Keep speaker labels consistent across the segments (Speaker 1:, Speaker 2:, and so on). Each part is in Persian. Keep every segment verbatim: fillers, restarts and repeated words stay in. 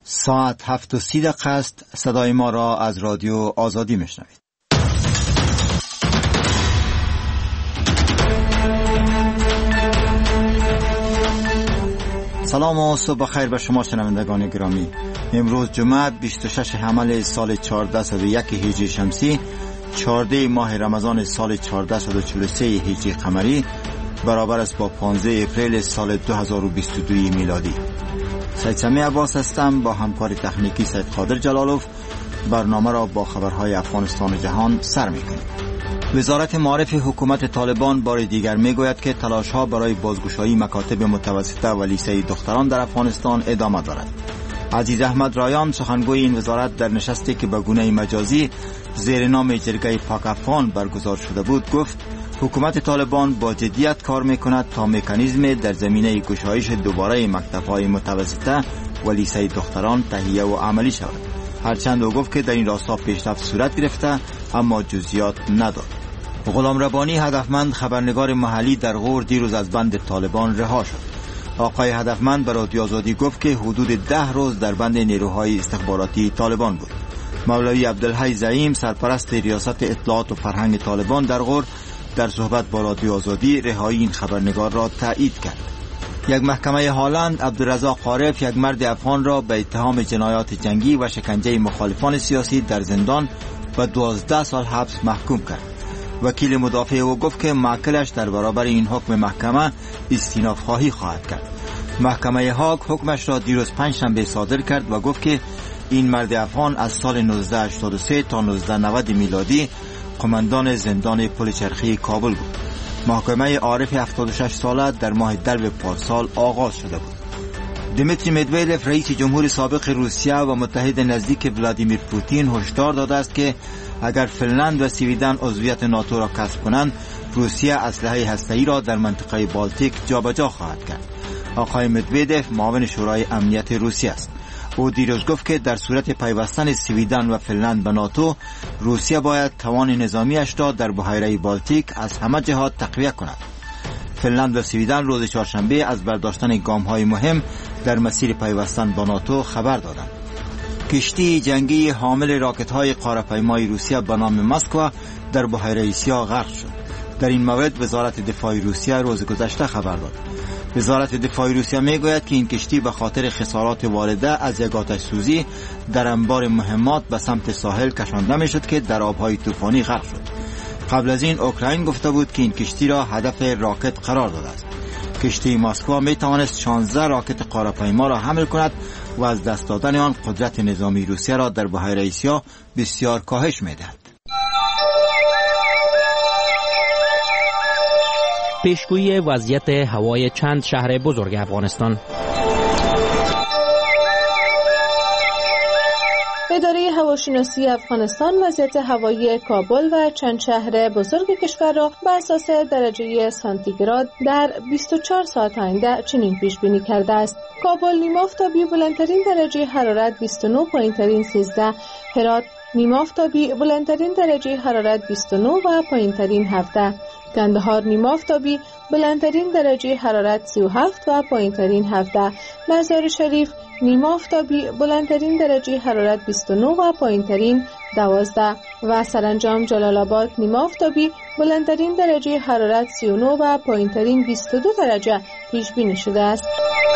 Speaker 1: ساعت هفت و سی دقیقه است. صدای ما را از رادیو آزادی میشنوید. سلام و صبح بخیر به شما شنوندگان گرامی. امروز جمعه بیست و شش حمل سال چهارده و یک هجری شمسی، چهارده ماه رمضان سال چهارده و چهل و سه هجری قمری، برابر است با پانزده اپریل سال دو هزار و بیست و دو میلادی. سید سمی عباس هستم. با همکار تکنیکی سید قادر جلالوف برنامه را با خبرهای افغانستان و جهان سر می‌کنیم. وزارت معارف حکومت طالبان بار دیگر میگوید که تلاش‌ها برای بازگشایی مکاتب متوسطه و لیسه دختران در افغانستان ادامه دارد. عزیز احمد رایان، سخنگوی این وزارت، در نشستی که به گونه مجازی زیر نام جرگه پاک افغان برگزار شده بود، گفت حکومت طالبان با جدیت کار میکند تا مکانیزم در زمینه گشایش دوباره مکتب‌های متوسطه و لیسه دختران تهیه و عملی شود. هرچند او گفت که در این راستا پیشرفت صورت گرفته اما جزئیات نداد. غلام ربانی، هدفمند خبرنگار محلی در غور، دیروز از بند طالبان رها شد. آقای هدفمند به رادیو آزادی گفت که حدود ده روز در بند نیروهای استخباراتی طالبان بود. مولوی عبدالحی زعیم، سرپرست ریاست اطلاعات و فرهنگ طالبان در غور، در صحبت با رادیو آزادی رهایی این خبرنگار را تایید کرد. یک محکمه هالند عبدالرزاق عارف، یک مرد افغان را به اتهام جنایات جنگی و شکنجه مخالفان سیاسی در زندان و دوازده سال حبس محکوم کرد. وکیل مدافع او گفت که موکلش در برابر این حکم محکمه استیناف خواهی خواهد کرد. محکمه هاگ حکمش را دیروز پنجشنبه صادر کرد و گفت که این مرد افغان از سال نوزده هشتاد و سه تا نوزده نود میلادی قماندان زندان پل چرخی کابل بود. محکمه عارف هفتاد و شش ساله در ماه درب پارسال آغاز شده بود. دیمیتری مدویدف، رئیس جمهور سابق روسیه و متحد نزدیک ولادیمیر پوتین، هشدار داده است که اگر فنلند و سویدن عضویت ناتو را کسب کنند، روسیه اسلحه هسته‌ای را در منطقه بالتیک جابجا خواهد کرد. آقای مدویدف معاون شورای امنیت روسیه است. او دیروز گفت که در صورت پیوستن سویدن و فنلند به ناتو، روسیه باید توان نظامیش را در بحیره بالتیک از همه جهات تقویت کند. فنلند و سویدن روز چهارشنبه از برداشتن گام‌های مهم در مسیر پیوستن با ناتو خبر دادند. کشتی جنگی حامل راکت‌های قاره‌پیمای روسیه به نام مسکو در بحیره سیاه غرق شد. در این مورد وزارت دفاع روسیه روز گذشته خبر داد. وزارت دفاع روسیه میگوید که این کشتی به خاطر خسارات وارده از یک آتش سوزی در انبار مهمات به سمت ساحل کشانده میشد که در آبهای طوفانی غرق شد. قبل از این اوکراین گفته بود که این کشتی را هدف راکت قرار داده است. کشتی مسکو می توانست شانزده راکت قاره‌پیما را حمل کند و از دست دادن آن قدرت نظامی روسیه را در بحیره سیاه بسیار کاهش می‌دهد.
Speaker 2: پیشگویی وضعیت هوای چند شهر بزرگ افغانستان.
Speaker 3: اداره هواشناسی افغانستان وضعیت هوایی کابل و چند شهر بزرگ کشور را بر اساس درجه سانتیگراد در بیست و چهار ساعت آینده چنین پیش بینی کرده است: کابل نیمه آفتابی، بلندترین درجه حرارت بیست و نه، پایینترین سیزده. هرات نیمه آفتابی، بلندترین درجه حرارت بیست و نه و پایینترین هفده. کندهار نیمه آفتابی، بلندترین درجه حرارت سی و هفت و پایینترین هفده. مزار شریف نیمه آفتابی، بلندترین درجه حرارت بیست و نه و پایینترین دوازده. و سرانجام جلال آباد نیمه آفتابی، بلندترین درجه حرارت سی و نه و پایینترین بیست و دو درجه پیش بینی شده است.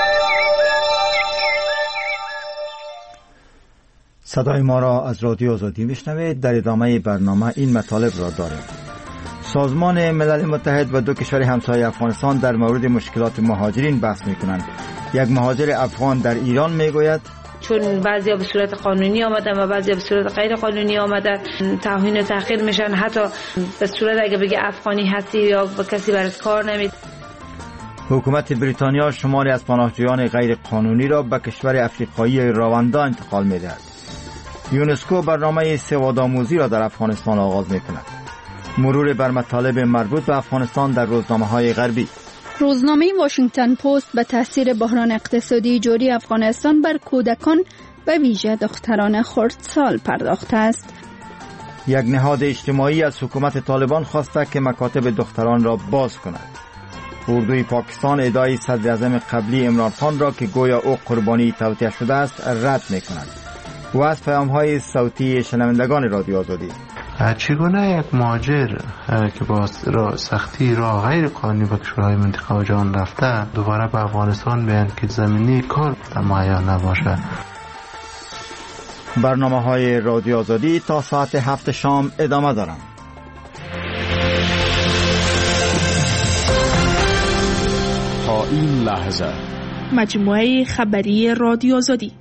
Speaker 1: صدای ما را از رادیو آزادی میشنوید. در ادامه برنامه این مطالب را داریم. سازمان ملل متحد و دو کشور همسایه افغانستان در مورد مشکلات مهاجرین بحث می‌کنند. یک مهاجر افغان در ایران میگوید
Speaker 4: چون بعضیا به صورت قانونی آمدن و بعضیا به صورت غیر قانونی آمدن، توهین و تحقیر میشن. حتی به صورت اگه بگه افغانی هستی یا با کسی برات کار نمید.
Speaker 1: حکومت بریتانیا شماری از پناهجویان غیر قانونی را به کشور افریقایی رواندا انتقال می‌دهد. یونسکو برنامه سوادآموزی را در افغانستان آغاز می‌کند. مرور بر مطالب مربوط به افغانستان در روزنامه‌های غربی.
Speaker 5: روزنامه واشنگتن پست به تاثیر بحران اقتصادی جاری افغانستان بر کودکان به ویژه دختران خردسال پرداخته است.
Speaker 1: یک نهاد اجتماعی از حکومت طالبان خواسته که مکاتب دختران را باز کند. اردوی پاکستان ادعای صدر اعظم قبلی عمران خان را که گویا او قربانی توطئه شده است رد می‌کند. و از پیام‌های صوتی شنوندگان رادیو آزادی:
Speaker 6: چگونه یک مهاجر که با سختی را غیر قانونی به کشورهای منطقه و جهان رفته دوباره به افغانستان بیاید که زمینی کار مهیا نباشه؟
Speaker 1: برنامه‌های رادیو آزادی تا ساعت هفت شام ادامه دارند.
Speaker 7: تا این لحظه
Speaker 8: مجموعه خبری رادیو آزادی.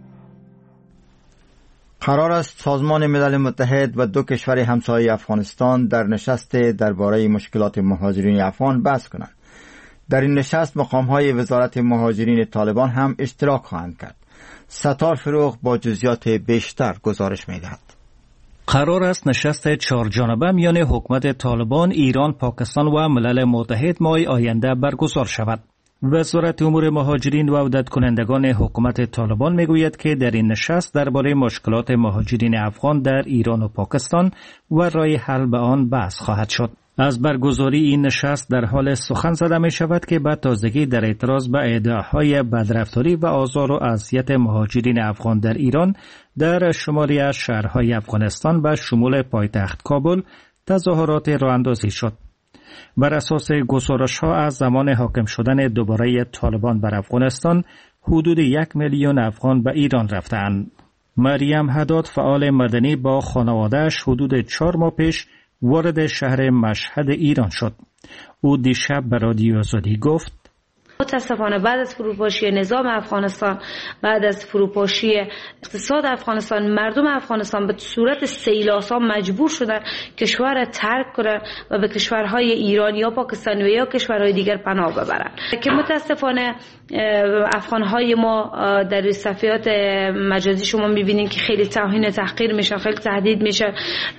Speaker 1: قرار است سازمان ملل متحد و دو کشور همسایه افغانستان در نشست درباره مشکلات مهاجرین افغان بحث کنند. در این نشست مقام‌های وزارت مهاجرین طالبان هم اشتراک خواهند کرد. ستار فروغ با جزئیات بیشتر گزارش می‌دهد.
Speaker 9: قرار است نشست چهار جانبه میان حکومت طالبان، ایران، پاکستان و ملل متحد ماه آینده برگزار شود. وزارت امور مهاجرین و عودت کنندگان حکومت طالبان میگوید که در این نشست درباره مشکلات مهاجرین افغان در ایران و پاکستان و راه حل به آن بحث خواهد شد. از برگزاری این نشست در حال سخن زده می شود که به تازگی در اعتراض به ادعاهای بدرفتاری و آزار و اذیت مهاجرین افغان در ایران در شماری از شهرهای افغانستان به شمول پایتخت کابل تظاهرات راه اندازی شد. بر اساس گزارش‌ها از زمان حاکم شدن دوباره طالبان بر افغانستان حدود یک میلیون افغان به ایران رفتند. مریم حداد فعال مدنی با خانواده‌اش حدود چهار ماه پیش وارد شهر مشهد ایران شد. او دیشب به رادیو آزادی گفت:
Speaker 4: متاسفانه بعد از فروپاشی نظام افغانستان، بعد از فروپاشی اقتصاد افغانستان، مردم افغانستان به صورت سیلاسا مجبور شدن کشور را ترک کنند و به کشورهای ایران یا پاکستان و یا کشورهای دیگر پناه ببرند که متاسفانه افغانهای ما در صفحات مجازی شما میبینید که خیلی توهین و تحقیر میشن، خیلی تهدید میشن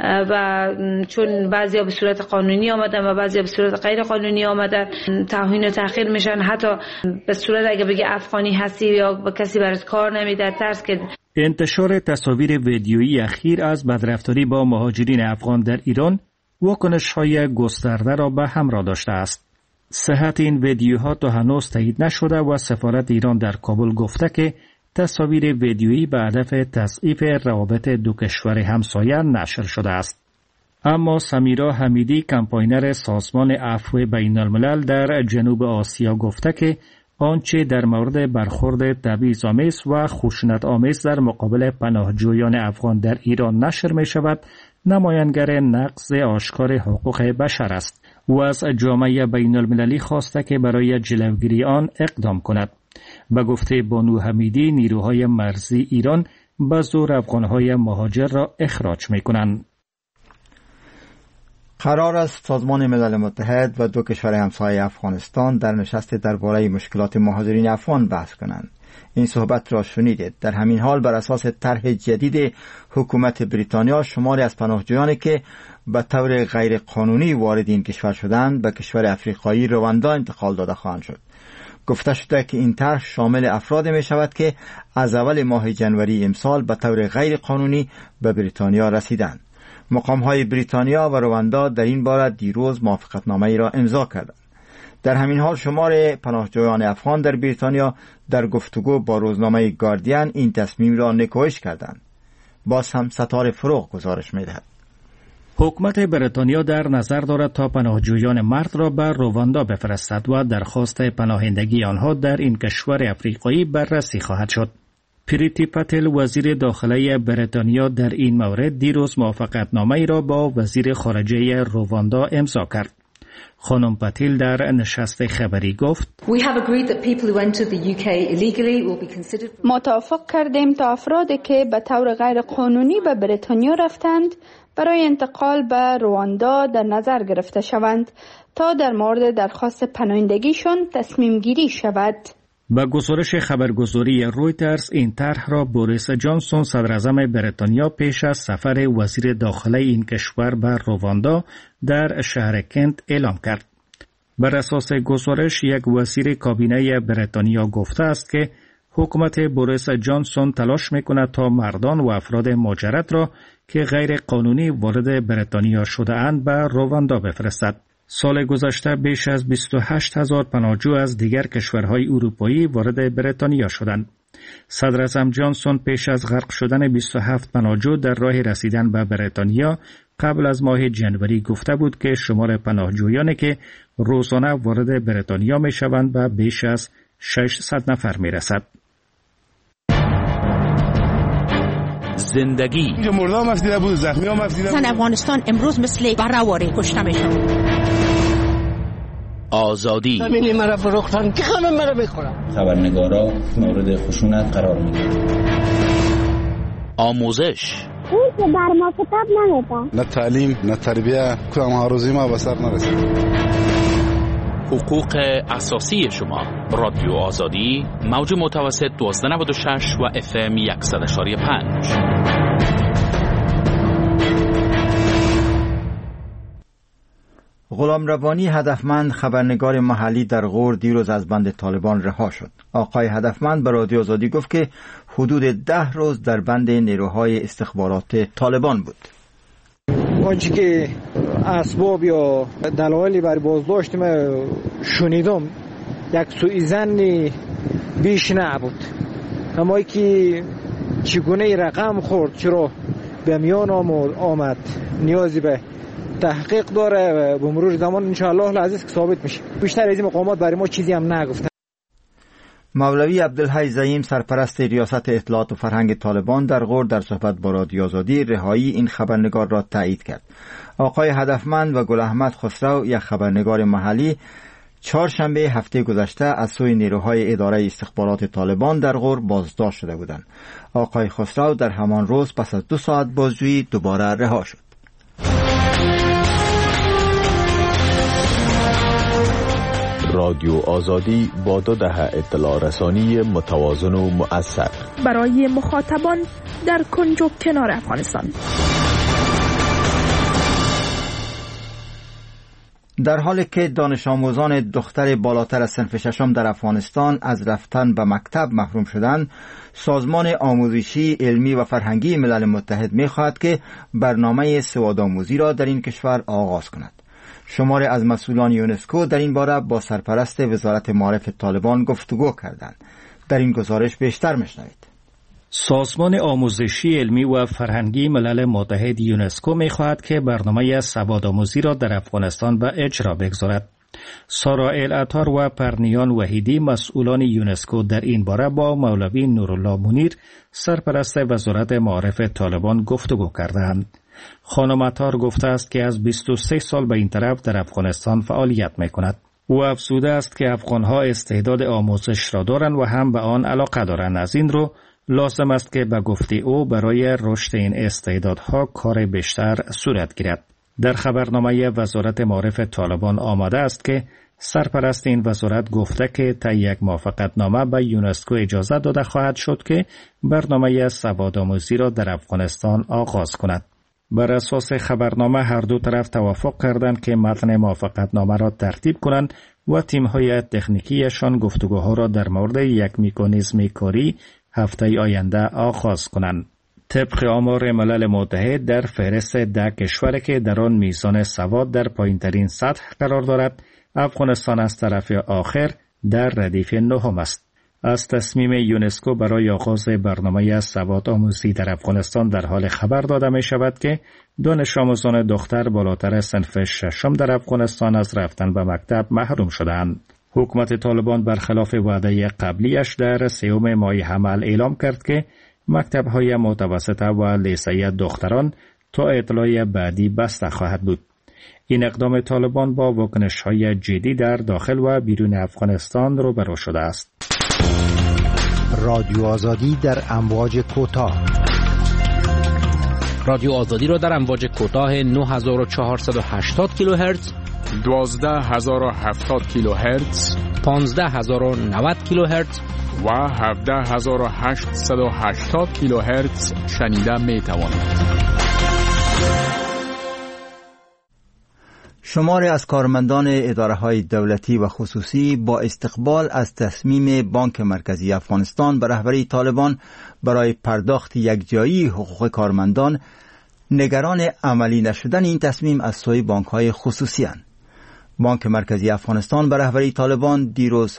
Speaker 4: و چون بعضیا به صورت قانونی آمدن و بعضیا به صورت غیر قانونی آمدن توهین و تحقیر میشن. حتی به صورت اگه بگه افغانی هستی یا با کسی برات کار نمیده ترس که.
Speaker 9: انتشار تصاویر ویدیویی اخیر از بدرفتاری با مهاجرین افغان در ایران واکنش‌های گسترده را به همراه داشته است. صحت این ویدیوها تا هنوز تایید نشده و سفارت ایران در کابل گفته که تصاویر ویدیویی به هدف تضعیف روابط دو کشور همسایه نشر شده است. اما سمیرا حمیدی کمپاینر سازمان عفو بین الملل در جنوب آسیا گفته که آنچه در مورد برخورد تبعیض‌آمیز و خشونت‌آمیز در مقابل پناهجویان افغان در ایران نشر می شود نمایانگر نقض آشکار حقوق بشر است. او از جامعه بین المللی خواسته که برای جلوگیری آن اقدام کند. به گفته بانو حمیدی نیروهای مرزی ایران به زور افغانهای مهاجر را اخراج می کنند.
Speaker 1: قرار است سازمان ملل متحد و دو کشور همسایه افغانستان در نشست درباره مشکلات مهاجرین افغان بحث کنند. این صحبت را شنیدید. در همین حال بر اساس طرح جدید حکومت بریتانیا شماری از پناهجویانی که به طور غیر قانونی وارد این کشور شدند به کشور افریقایی رواندا انتقال داده خواهند شد. گفته شده که این طرح شامل افراد می شود که از اول ماه جنوری امسال به طور غیر قانونی به بریتانیا رسیدند. مقام‌های بریتانیا و رواندا در این باره دیروز موافقتنامه‌ای را امضا کردند. در همین حال شمار پناهجویان افغان در بریتانیا در گفتگو با روزنامه گاردین این تصمیم را نکوهش کردند. باز هم ستار فروغ گزارش می‌دهد.
Speaker 9: حکومت بریتانیا در نظر دارد تا پناهجویان مرد را به رواندا بفرستد و درخواست پناهندگی آنها در این کشور افریقایی بررسی خواهد شد. پریتی پتل وزیر داخلی بریتانیا در این مورد دیروز موافقتنامه‌ای را با وزیر خارجه رواندا امضا کرد. خانم پتیل در نشست خبری گفت:
Speaker 5: ما توافق کردیم تا افرادی که به طور غیر قانونی به بریتانیا رفتند برای انتقال به رواندا در نظر گرفته شوند تا در مورد درخواست پناهندگیشان تصمیم گیری شود.
Speaker 9: با گزارش خبرگزاری رویترز این طرح را بوریس جانسون صدر اعظم بریتانیا پیش از سفر وزیر داخلی این کشور به رواندا در شهر کنت اعلام کرد. بر اساس گزارش یک وزیر کابینه بریتانیا گفته است که حکومت بوریس جانسون تلاش می‌کند تا مردان و افراد مهاجرت را که غیر قانونی وارد بریتانیا شده اند به رواندا بفرستد. سال گذشته بیش از بیست و هشت هزار پناهجو از دیگر کشورهای اروپایی وارد بریتانیا شدند. صدر اعظم جانسون پیش از غرق شدن بیست و هفت پناهجو در راه رسیدن به بریتانیا قبل از ماه جنوری گفته بود که شمار پناهجویانی که روزانه وارد بریتانیا می شوند به بیش از ششصد نفر می رسد.
Speaker 7: زندگی
Speaker 10: اینجا مردم مفدیده بود، زخمی ها مفدیده بود.
Speaker 11: زن افغانستان امروز مثل برهواری کشته می شود.
Speaker 7: آزادی
Speaker 12: زمینی مرا فروختن که همه مرا بخورم.
Speaker 13: خبرنگارا مورد خشونت قرار میگیرن.
Speaker 7: آموزش
Speaker 14: اون که بر ما کتاب نمیده.
Speaker 10: نه تعلیم نه تربیه، کدام هاروزی ما به سر نرسید.
Speaker 7: حقوق اساسی شما. رادیو آزادی موج متوسط دوازده نود و شش و اف ام صد و پنج.
Speaker 1: غلام روانی هدفمند خبرنگار محلی در غور دیروز از بند طالبان رها شد. آقای هدفمند به رادیو آزادی گفت که حدود ده روز در بند نیروهای استخبارات طالبان بود.
Speaker 15: آنچه که اسباب یا دلایلی برای بازداشت ما شنیدم یک سوءظن بیش نبود، اما که چگونه رقم خورد چرا به میان آمد نیازی به تحقیق داره و به مرور زمان انشاءالله العزیز که ثابت میشه. بیشتر از این مقامات برای ما چیزی هم نگفتن.
Speaker 1: مولوی عبدالحی زعیم سرپرست ریاست اطلاعات و فرهنگ طالبان در غور در صحبت با رادیو آزادی رهایی این خبرنگار را تایید کرد. آقای هدفمند و گل احمد خسرو یک خبرنگار محلی چهارشنبه هفته گذشته از سوی نیروهای اداره استخبارات طالبان در غور بازداشت شده بودند. آقای خسرو در همان روز پس از دو ساعت بازجویی دوباره رها شد.
Speaker 16: رادیو آزادی با دو دهه اطلاع رسانی متوازن و مؤثر
Speaker 8: برای مخاطبان در کنج و کنار افغانستان.
Speaker 1: در حالی که دانش آموزان دختر بالاتر از صنف ششم در افغانستان از رفتن به مکتب محروم شدند، سازمان آموزشی علمی و فرهنگی ملل متحد می‌خواهد که برنامه سوادآموزی را در این کشور آغاز کند. شماری از مسئولان یونسکو در این باره با سرپرست وزارت معارف طالبان گفتگو کردند. در این گزارش بیشتر میشنوید.
Speaker 9: سازمان آموزشی علمی و فرهنگی ملل متحد یونسکو می‌خواهد که برنامه سوادآموزی را در افغانستان به اجرا بگذارد. سارا العطار و پرنیان وحیدی مسئولان یونسکو در این باره با مولوی نورالله منیر سرپرست وزارت معارف طالبان گفتگو کردند. خانم عطار گفته است که از بیست و سه سال به این طرف در افغانستان فعالیت می‌کند. او افزوده است که افغان‌ها استعداد آموزش را دارند و هم به آن علاقه دارند. از این رو لازم است که به گفته او برای رشد این استعدادها کار بیشتر صورت گیرد. در خبرنامه وزارت معارف طالبان آمده است که سرپرست این وزارت گفته که طی یک موافقتنامه به یونسکو اجازه داده خواهد شد که برنامه سوادآموزی را در افغانستان آغاز کند. بر اساس خبرنامه هر دو طرف توافق کردند که متن موافقتنامه را ترتیب کنند و تیم‌های تکنیکیشان گفتگوها را در مورد یک مکانیزم کاری هفته آینده آغاز کنند. طبق آمار ملل متحد در فهرست ده کشوری که در آن میزان سواد در پایین‌ترین سطح قرار دارد، افغانستان از طرف آخر در ردیف نهم است. از تصمیم یونسکو برای آغاز برنامه سواد آموزی در افغانستان در حال خبر داده می شود که دانش آموزان دختر بالاتر صنف ششم در افغانستان از رفتن به مکتب محروم شدند. حکومت طالبان برخلاف وعده قبلیش در سوم ماه حمل اعلام کرد که مکتب‌های متوسطه و لیسه دختران تا اطلاع بعدی بسته خواهد بود. این اقدام طالبان با واکنش‌های جدی در داخل و بیرون افغانستان روبرو شده است.
Speaker 17: رادیو آزادی در امواج کوتاه.
Speaker 2: رادیو آزادی را در امواج کوتاه نه هزار و چهارصد و هشتاد کیلوهرتز،
Speaker 7: دوازده هزار و هفتاد کیلوهرتز،
Speaker 2: پانزده هزار و نود کیلوهرتز
Speaker 7: و هفده هزار و هشتصد و هشتاد کیلوهرتز شنیده می توانید.
Speaker 1: شماری از کارمندان اداره‌های دولتی و خصوصی با استقبال از تصمیم بانک مرکزی افغانستان به رهبری طالبان برای پرداخت یکجایی حقوق کارمندان نگران عملی نشدن این تصمیم از سوی بانک‌های خصوصی اند. بانک مرکزی افغانستان به رهبری طالبان دیروز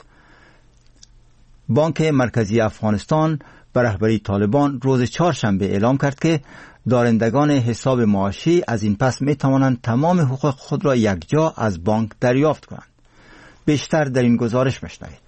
Speaker 1: بانک مرکزی افغانستان به رهبری طالبان روز چهارشنبه اعلام کرد که دارندگان حساب معاشی از این پس می توانند تمام حقوق خود را یکجا از بانک دریافت کنند. بیشتر در این گزارش بشنوید.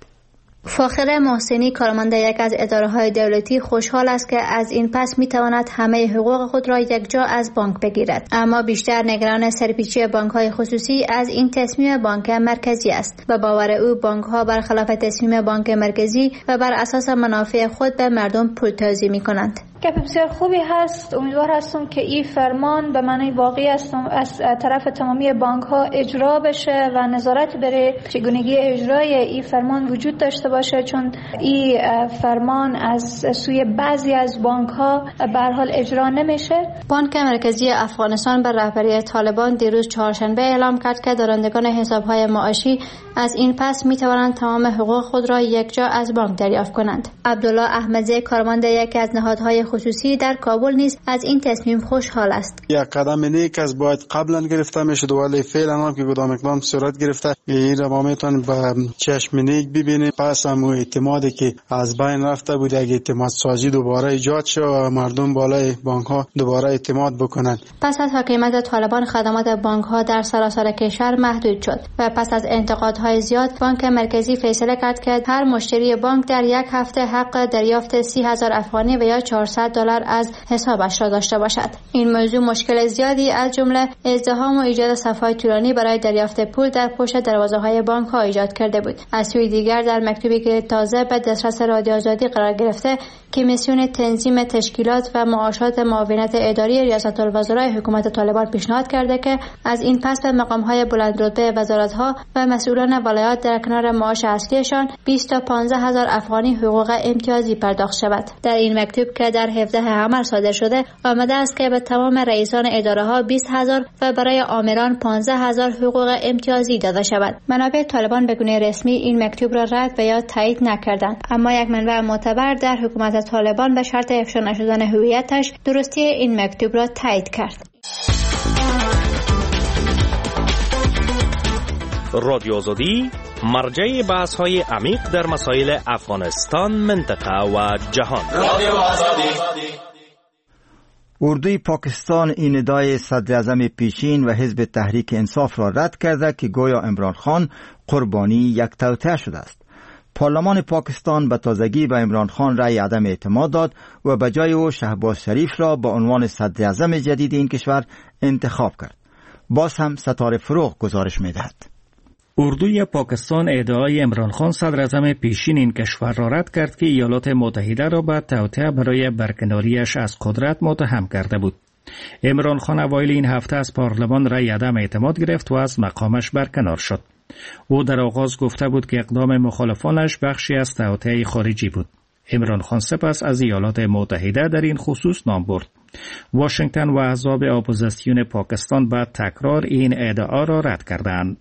Speaker 18: فاخره محسنی کارمند یک از اداره‌های دولتی خوشحال است که از این پس می‌تواند همه حقوق خود را یکجا از بانک بگیرد، اما بیشتر نگران سرپیچی بانک‌های خصوصی از این تصمیم بانک مرکزی است و باور او بانک‌ها برخلاف تصمیم بانک مرکزی و بر اساس منافع خود به مردم پولتازی می‌کنند.
Speaker 19: گپ بسیار خوبی هست. امیدوار هستم که این فرمان به معنی واقعی است از طرف تمامی بانک ها اجرا بشه و نظارت بر چگونگی اجرای این فرمان وجود داشته باشه، چون این فرمان از سوی بعضی از بانک ها به هر حال اجرا نمیشه.
Speaker 18: بانک مرکزی افغانستان بر رهبری طالبان دیروز چهارشنبه اعلام کرد که دارندگان حساب‌های معاشی از این پس می توانند تمام حقوق خود را یکجا از بانک دریافت کنند. عبدالله احمدزی کارمند یکی از نهادهای خصوصی در کابل نیز از این تصمیم خوشحال است.
Speaker 10: یک قدم نیک است، باید قبلا گرفته میشد ولی فعلا هم که کدام اقدام صورت گرفته این را ما میتونیم با چشم نیک ببینیم. پس هم اعتمادی که از بین رفته بود یک اعتماد سازی دوباره ایجاد شد و مردم بالای بانک ها دوباره اعتماد بکنند.
Speaker 18: پس از حکومت طالبان خدمات بانک ها در سراسر کشور محدود شد و پس از انتقادهای زیاد بانک مرکزی فیصله کرد که هر مشتری بانک در یک هفته حق دریافت سی هزار افغانی و یا چهارصد دلار از حسابش را داشته باشد. این موضوع مشکل زیادی از جمله ازدحام و ایجاد صف‌های طولانی برای دریافت پول در پشت دروازه‌های بانک ها ایجاد کرده بود. از سوی دیگر در مکتوبی که تازه به دسترس رادیو آزادی قرار گرفته، کمیسیون تنظیم تشکیلات و معاشات معاونت اداری ریاست الوزرای حکومت طالبان پیشنهاد کرده که از این پس به مقام‌های بلندرتبه وزارت‌ها و مسئولان ولایات در کنار معاش اصلیشان بیست تا پانزده هزار افغانی حقوق امتیازی پرداخت شود. در این مکتوب که در هفده حمل صادر شده آمده است که به تمام رئیسان اداره‌ها بیست هزار و برای آمران پانزده هزار حقوق امتیازی داده شود. منابع طالبان به گونه رسمی این مکتوب را رد و یا تایید نکردند، اما یک منبع معتبر در حکومت طالبان به شرط افشا نشدن هویتش درستی این مکتوب را تایید کرد.
Speaker 20: رادیو آزادی مرجع بحث‌های عمیق در مسائل افغانستان، منطقه و جهان. رادیو آزادی.
Speaker 1: اردوی پاکستان این ادعای صدر اعظم پیشین و حزب تحریک انصاف را رد کرده که گویا عمران خان قربانی یک توطئه شده است. پارلمان پاکستان به تازگی به عمران خان رأی عدم اعتماد داد و به جای او شهباز شریف را به عنوان صدر اعظم جدید این کشور انتخاب کرد. باز هم ستاره فروغ گزارش می‌دهد.
Speaker 9: اردوی پاکستان ادعای عمران خان صدر اعظم پیشین این کشور را رد کرد که ایالات متحده را به توطئه برای برکناریش از قدرت متهم کرده بود. عمران خان اوایل این هفته از پارلمان رأی عدم اعتماد گرفت و از مقامش برکنار شد. او در آغاز گفته بود که اقدام مخالفانش بخشی از توطئه خارجی بود. عمران خان سپس از ایالات متحده در این خصوص نام برد. واشنگتن و احزاب اپوزیسیون پاکستان با تکرار این ادعا را رد کردند.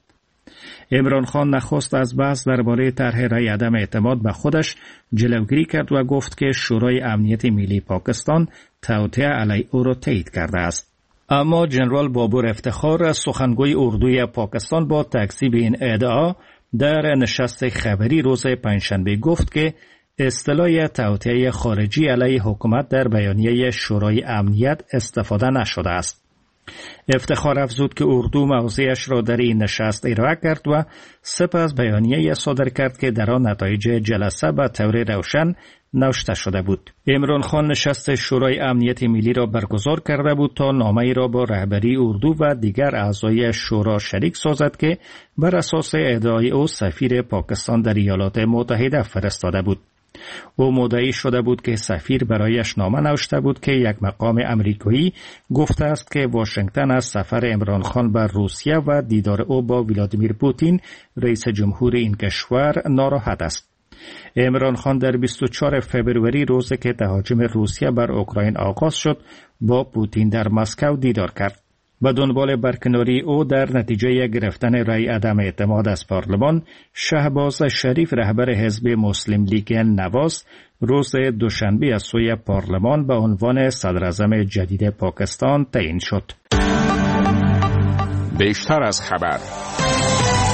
Speaker 9: عمران خان نخست از بحث درباره طرح رأی عدم اعتماد به خودش جلوگیری کرد و گفت که شورای امنیت ملی پاکستان توطئه علیه او را تایید کرده است. اما جنرال بابور افتخار سخنگوی اردوی پاکستان با تکذیب این ادعا در نشست خبری روز پنجشنبه گفت که اصطلاح توطئه خارجی علیه حکومت در بیانیه شورای امنیت استفاده نشده است. افتخار افزود که اردو موضعش را در این نشست ارائه کرد و سپس بیانیه صادر کرد که در آن نتایج جلسه به طور روشن نوشته شده بود. عمران خان نشست شورای امنیت ملی را برگزار کرده بود تا نامه‌ای را با رهبری اردو و دیگر اعضای شورا شریک سازد که بر اساس ادعای او سفیر پاکستان در ایالات متحده فرستاده بود. او مدعی شده بود که سفیر برایش نامه نوشته بود که یک مقام امریکایی گفته است که واشنگتن از سفر عمران خان به روسیه و دیدار او با ولادیمیر پوتین رئیس جمهور این کشور ناراحت است. عمران خان در بیست و چهارم فوریه روزی که تهاجم روسیه بر اوکراین آغاز شد با پوتین در مسکو دیدار کرد. به دنبال برکناری او در نتیجه گرفتن رأی عدم اعتماد از پارلمان، شهباز شریف رهبر حزب مسلم لیگ نواز روز دوشنبه از سوی پارلمان به عنوان صدر اعظم جدید پاکستان تعیین شد.
Speaker 7: بیشتر از خبر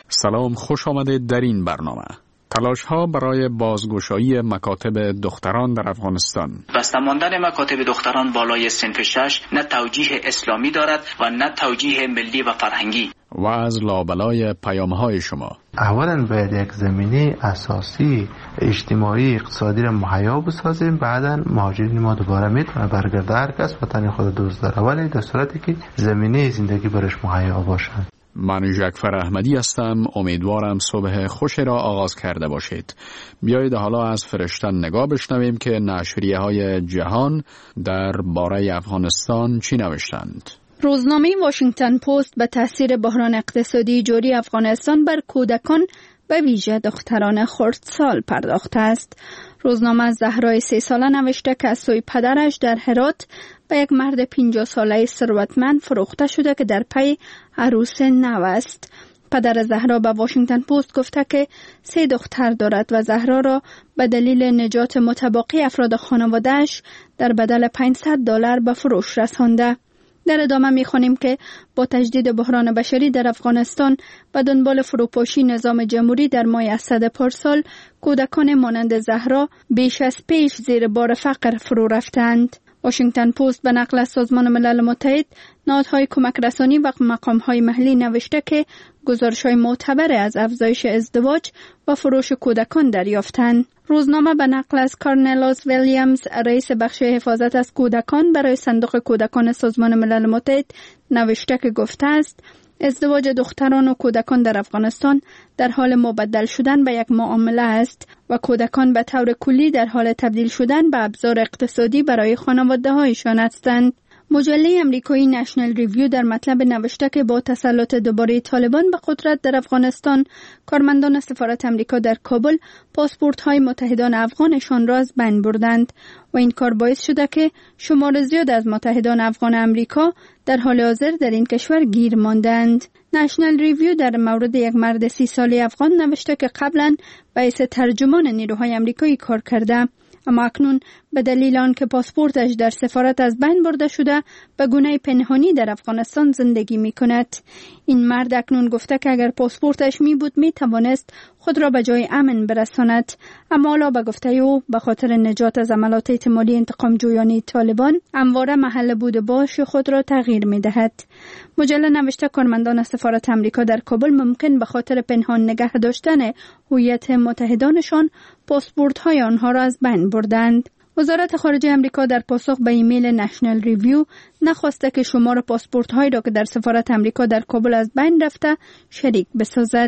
Speaker 21: سلام، خوش آمدید در این برنامه. تلاش ها برای بازگشایی مکاتب دختران در افغانستان.
Speaker 22: بسته ماندن مکاتب دختران بالای صنف شش نه توجیه اسلامی دارد و نه توجیه ملی و فرهنگی.
Speaker 21: و از لابلای پیام های شما.
Speaker 6: اولا باید یک زمینه اساسی اجتماعی اقتصادی را مهیا بسازیم، بعدا مهاجرین ما دوباره میتونه برگرده، هر کس وطن خود دوست داره، ولی در صورتی که زمینه زندگی برش مهیا باشه.
Speaker 21: من جعفر احمدی هستم. امیدوارم صبح خوش را آغاز کرده باشید. بیایید حالا از فرشتن نگاه بشنویم که نشریه های جهان در باره افغانستان چی نوشتند.
Speaker 5: روزنامه واشنگتن پست به تاثیر بحران اقتصادی جاری افغانستان بر کودکان به ویژه دختران خردسال پرداخته است. روزنامه از زهرای سی ساله نوشته که از سوی پدرش در هرات به یک مرد پنجاه ساله ثروتمند فروخته شده که در پی عروس نو است. پدر زهرا به واشنگتن پست گفته که سه دختر دارد و زهرا را به دلیل نجات متباقی افراد خانواده‌اش در بدل پانصد دلار به فروش رسانده. در ادامه می‌خوانیم که با تجدید بحران بشری در افغانستان به دنبال فروپاشی نظام جمهوری در ماه اسد پارسال، کودکان مانند زهرا بیش از پیش زیر بار فقر فرو رفتند. واشنگتن پست به نقل از سازمان ملل متحد، نهادهای کمک رسانی و مقامهای محلی نوشته که گزارش‌های معتبر از افزایش ازدواج و فروش کودکان دریافتند. روزنامه به نقل از کارنلاس ویلیامز، رئیس بخش حفاظت از کودکان برای صندوق کودکان سازمان ملل متحد نوشته که گفته است ازدواج دختران و کودکان در افغانستان در حال مبدل شدن به یک معامله است و کودکان به طور کلی در حال تبدیل شدن به ابزار اقتصادی برای خانواده‌هایشان هستند. مجله امریکایی نشنل ریویو در مطلب نوشته که با تسلط دوباره طالبان به قدرت در افغانستان، کارمندان سفارت امریکا در کابل پاسپورت‌های متحدان افغانشان را از بین بردند و این کار باعث شده که شمار زیاد از متحدان افغان امریکا در حال حاضر در این کشور گیر ماندند. نشنل ریویو در مورد یک مرد سی ساله افغان نوشته که قبلا باعث ترجمان نیروهای امریکایی کار کرده، اما اکنون به دلیل آنکه پاسپورتش در سفارت از بین برده شده به گونه پنهانی در افغانستان زندگی می کند. این مرد اکنون گفته که اگر پاسپورتش می بود می توانست خود را به جای امن برساند، اما حالا به گفته او به خاطر نجات از عملات احتمالی انتقام جویانه طالبان همواره محل بود باش خود را تغییر می دهد. مجله نوشته کارمندان سفارت امریکا در کابل ممکن به خاطر پنهان نگه داشتن هویت متحدانشان پاسپورت های آنها را از بین بردند. وزارت خارجه امریکا در پاسخ به ایمیل نشنل ریویو نخواسته که شمار پاسپورت هایی را که در سفارت امریکا در کابل از بین رفته شریک بسازد.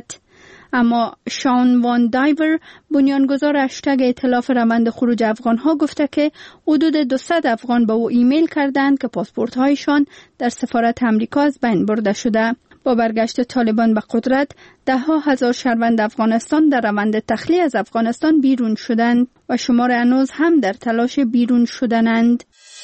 Speaker 5: اما شان وان دایور، بنیانگذار هشتگ ائتلاف روند خروج افغان ها، گفته که حدود دویست افغان به او ایمیل کردند که پاسپورت هایشان در سفارت امریکا از بین برده شده. با برگشت طالبان به قدرت، ده ها هزار شهروند افغانستان در روند تخلیه از افغانستان بیرون شدند و شمار هنوز هم در تلاش بیرون شدنند.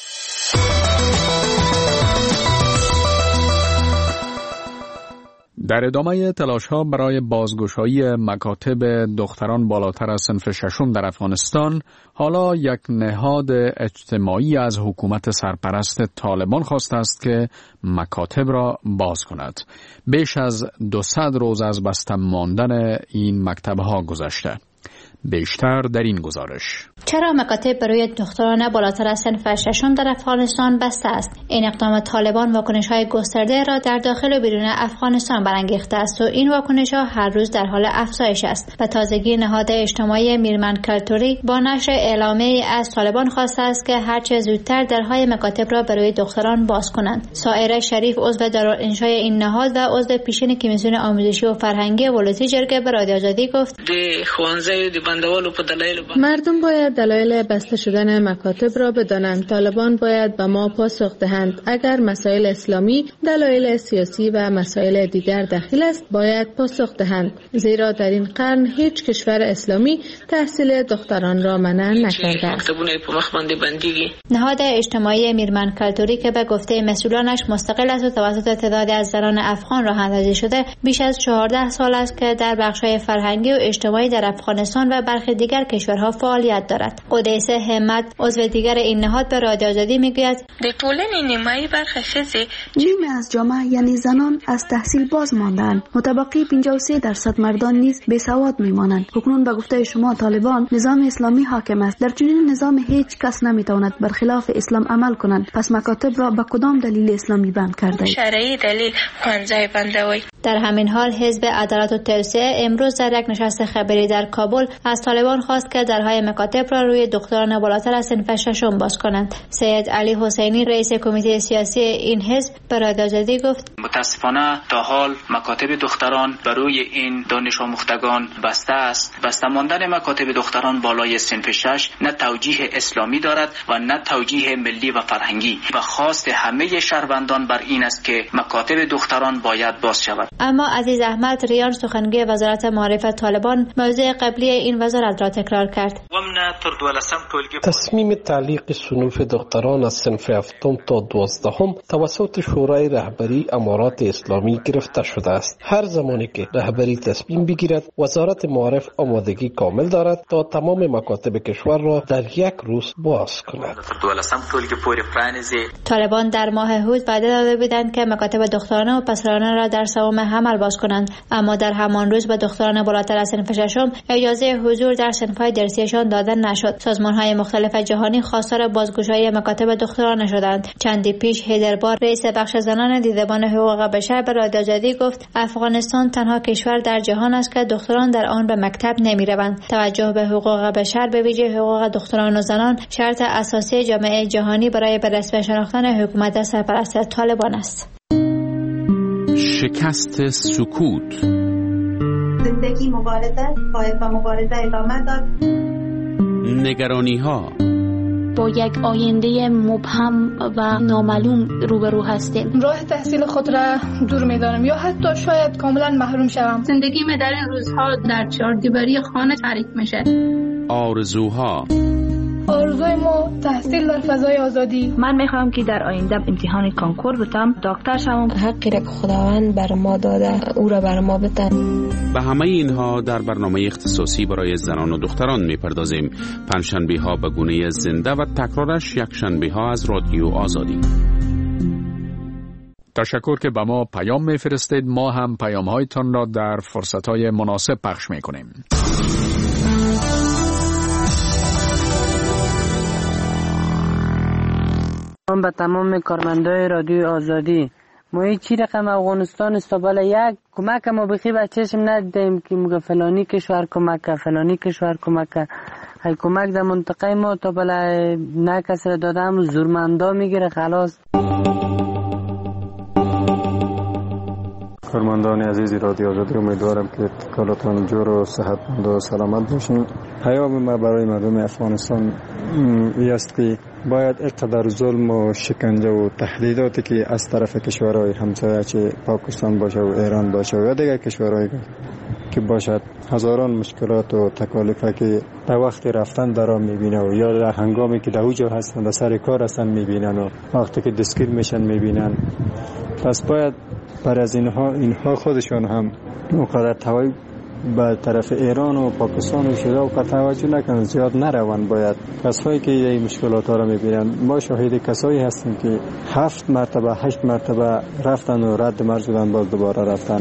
Speaker 21: در ادامه تلاش‌ها برای بازگشایی مکاتب دختران بالاتر از صنف ششم در افغانستان، حالا یک نهاد اجتماعی از حکومت سرپرست طالبان خواسته است که مکاتب را باز کند. بیش از دویست روز از بسته ماندن این مکتب‌ها گذشته. بیشتر در این گزارش.
Speaker 18: چرا مکاتب برای دختران بالاتر از صنف ششم در افغانستان بسته است؟ این اقدام طالبان واکنش‌های گسترده را در داخل و بیرون افغانستان برانگیخته است و این واکنش‌ها هر روز در حال افزایش است. به تازگی نهاد اجتماعی میرمن کلتوری با نشر اعلامیه‌ای از طالبان خواسته است که هرچه زودتر درهای مکاتب را برای دختران باز کنند. سائره شریف، عضو دارالانشای این نهاد و عضو پیشین کمیسیون آموزشی و فرهنگی ولایت جرگه، به رادیو آزادی گفت:
Speaker 3: مردم باید دلایل بسته شدن مکاتب را بدانند. طالبان باید به ما پاسخ دهند. اگر مسائل اسلامی، دلایل سیاسی و مسائل دیگر داخل است، باید پاسخ دهند، زیرا در این قرن هیچ کشور اسلامی تحصیل دختران را منع نکرده است.
Speaker 18: نهاد اجتماعی میرمن کلتوری که به گفته مسئولانش مستقل است و توسط تعدادی از زنان افغان راه اندازی شده، بیش از چهارده سال است که در بخش‌های فرهنگی و اجتماعی در افغانستان و برخی دیگر کشورها فعالیت دارد. قدیسه همت عضو دیگر این نهاد به رادیو آزادی میگوید
Speaker 4: در ټولنې نیمایي برخه ښځې
Speaker 11: نیمه از جامعه یعنی زنان از تحصیل باز ماندند. متبقی پنجاه و سه درصد مردان نیز بیسواد میمانند. اکنون به گفته شما طالبان نظام اسلامی حاکم است. در چنین نظام هیچ کس نمیتواند برخلاف اسلام عمل کنند. پس مکاتب را به کدام دلیل اسلامی بند کرده؟
Speaker 4: شرعی دلیل خوانزای بندوی.
Speaker 18: در همین حال حزب عدالت و توسعه امروز در یک نشست خبری در کابل از طالبان خواست که درهای مکاتب را روی دختران بالاتر از صنف ششم باز کنند. سید علی حسینی رئیس کمیته سیاسی این حزب به رادیو آزادی گفت
Speaker 22: متاسفانه تا حال مکاتب دختران برای این دانش آموختگان بسته است. بسته ماندن مکاتب دختران بالای صنف شش نه توجیه اسلامی دارد و نه توجیه ملی و فرهنگی و خواست همه شهروندان بر این است که مکاتب دختران باید باز شود.
Speaker 18: اما عزیز احمد ریان سخنگوی وزارت معارف طالبان موضوع قبلی این وزارت را تکرار کرد.
Speaker 23: تصمیم تعلیق صنوف دختران از صنف هفتم تا دوازدهم توسط شورای رهبری امارات اسلامی گرفته شده است. هر زمانی که رهبری تصمیم بگیرد وزارت معارف آمادگی کامل دارد تا تمام مکاتب کشور را در یک روز باز کند.
Speaker 18: طالبان در ماه هود وعده داده بودند که مکاتب دخترانه و پسرانه را در سوم حمل باز کنند، اما در همان روز به دختران بالاتر از صنف ششم اجازه حضور در صنف‌های درسیشان داده نشد. سازمان‌های مختلف جهانی خواستار بازگشایی مکاتب دخترانه شدند. چندی پیش هیدربار رئیس بخش زنان دیدبان حقوق بشر به رادیو آزادی گفت افغانستان تنها کشور در جهان است که دختران در آن به مکتب نمی‌روند. توجه به حقوق بشر به ویژه حقوق دختران و زنان شرط اساسی جامعه جهانی برای به رسمیت شناختن حکومت سرپرست طالبان است.
Speaker 7: شکست سکوت.
Speaker 24: زندگی مبارزه باید با مبارزه ادامه داد.
Speaker 7: نگرانی ها.
Speaker 25: با یک آینده مبهم و نامعلوم روبرو هستیم.
Speaker 8: راه تحصیل خود را دور می‌دانم یا حتی شاید کاملا محروم شوم.
Speaker 25: زندگی من در این روزها در چهار دیواری خانه تعریف میشه.
Speaker 7: آرزوها.
Speaker 8: آرزوی ما تحصیل در فضای آزادی.
Speaker 25: من میخوام که در آینده امتحان کانکور بتم، دکتر شوم.
Speaker 26: حقی را که خداوند بر ما داده او را بر ما بده.
Speaker 7: به همه اینها در برنامه اختصاصی برای زنان و دختران میپردازیم. پنجشنبه ها به گونه زنده و تکرارش یک شنبه ها از رادیو آزادی.
Speaker 21: تشکر که به ما پیام میفرستید. ما هم پیام هایتان را در فرصت های مناسب پخش میکنیم.
Speaker 27: من به تمام کارمندای رادیو آزادی ما چی رقم افغانستان است تا بالا یک کمک ما بخی بچه‌شم ندیدیم که میگه فلانی کشور کمک فلانی کشور کمک های کمک در منطقه ما تا بالا نه کسی را دادم زورمندا میگیره خلاص.
Speaker 28: کارمندان عزیز رادیو آزادی امیدوارم که کلاتان جور و صحتمند و سلامت باشین. پیام ما برای مردم افغانستان این است که باید اقتدار ظلم و شکنجه و تهدیداتی که از طرف کشورهای همسایه چه پاکستان باشه و ایران باشه و دیگر کشورهای که باشد هزاران مشکلات و تکالیف که در وقت رفتن در آن میبینه و یا در هنگامی که در اوجا هستن در سر کار هستن میبینن و وقتی که دستگیر میشن میبینن. پس باید بر از اینها اینها خودشون هم مقدر توجه به طرف ایران و پاکستان و شده و که توجه نکنن زیاد نروان. باید کسایی که این مشکلات ها رو میبینن ما شاهد کسایی هستیم که هفت مرتبه هشت مرتبه رفتن و رد مرز شدن باز دوباره رفتن.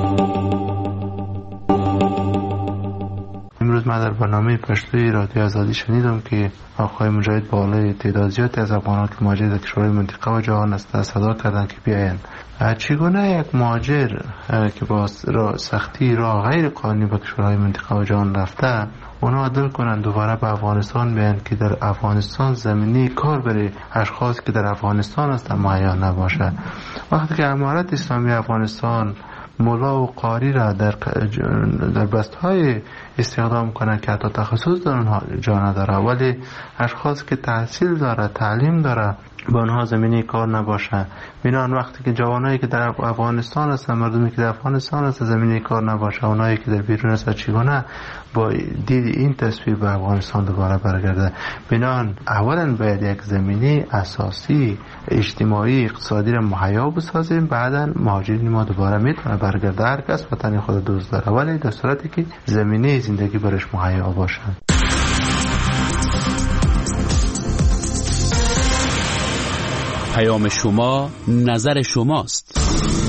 Speaker 6: امروز من در برنامه پشتوی رادیو آزادی شنیدم که آقای مجاهد بالای تعداد زیادی از افغانان که مهاجر در کشورهای منطقه و جهان است صدا کردند که بیاین. چگونه یک مهاجر که با سختی راه غیر قانونی به کشورهای منطقه و جهان رفته اونا عدل کنند دوباره به افغانستان بیاین که در افغانستان زمینی کار برای اشخاص که در افغانستان هستند مهیا نباشه؟ وقتی که امارت اسلامی افغانستان مولا و قاری را در در بستهای استخدام کنند که حتی تخصص در اونها جا نداره، ولی اشخاص که تحصیل داره تعلیم داره با آنها زمینه کار نباشه. بنابراین وقتی که جوانایی که در افغانستان هستن، مردمی که در افغانستان هستن زمینه کار نباشه، اونایی که در بیرون هستن چگونه با دید این تصویر به افغانستان دوباره برگرده. بنابراین اولا باید یک زمینه اساسی اجتماعی اقتصادی را مهیا بسازیم، بعدا مهاجرین ما دوباره میتونه برگرده. هر کس وطن خود دوست داره، ولی در صورتی که زمینه زندگی برش مهیا باشه.
Speaker 7: پیام شما، نظر شماست.